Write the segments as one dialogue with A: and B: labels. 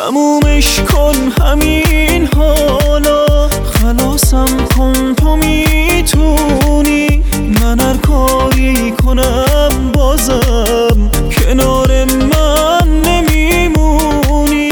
A: تمومش کن همین حالا، خلاصم کن تو میتونی. من هر کاری کنم بازم کنار من نمیمونی.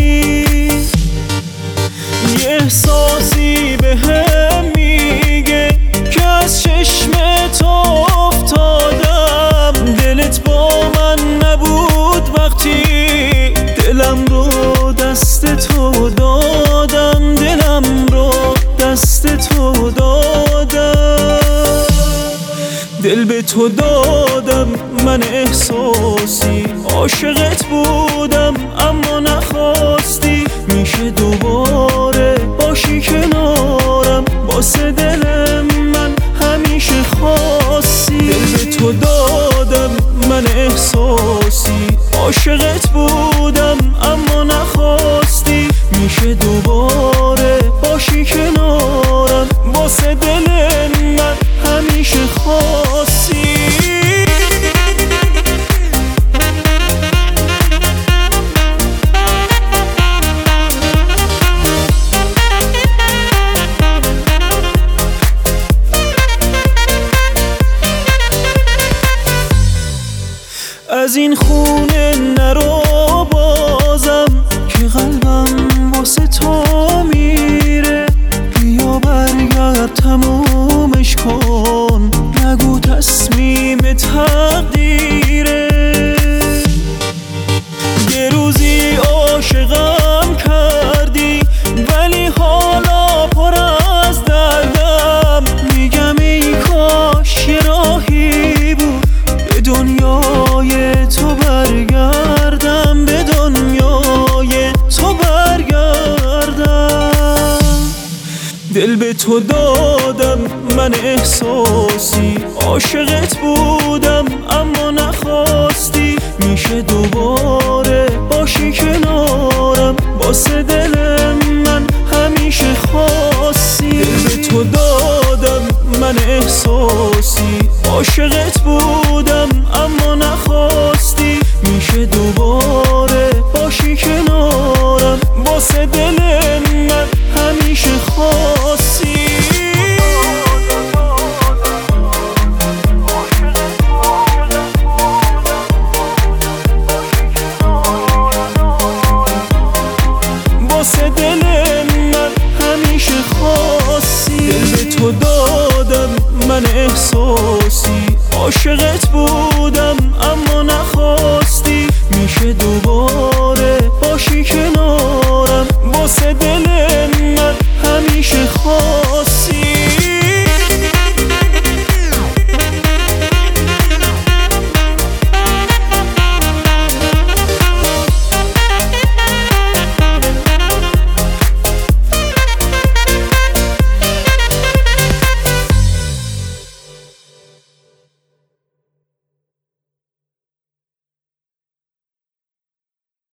A: یه احساسی بهم میگه که از چشمت افتادم. دلت با من نبود وقتی دلم رو دست تو دادم. دلم رو دست تو دادم. دل به تو دادم من احساسی، عاشقت بودم اما نخواستی. میشه دوباره باشی کنارم، واسه دل من همیشه خواستی. دل به تو دادم من احساسی، عاشقت بودم اما نخواستی. میشه دوباره باشی کنارم، واسه دل من همیشه خواستی. از این خونه نرو بازم که قلبم واسه تو میره. بیا برگرد تمومش کن، نگو تصمیم تقدیره. یه روزی عاشقم کردی ولی حالا پر از دردم. میگم ای کاش یه راهی بود به دنیای تو برگردم، به دنیای تو برگردم. دل به تو دادم من احساسی، عاشقت بودم اما نخواستی. میشه دوباره باشی کنارم، واسه دل من همیشه خواستی. دل به تو دادم من احساسی، عاشقت بودم اما نخواستی. میشه دوباره باشی کنارم، واسه دل من همیشه خواستی. واسه دل من همیشه خواستی. دل به تو دادم من احساسی، عاشقت بودم اما نخواستی. میشه دوباره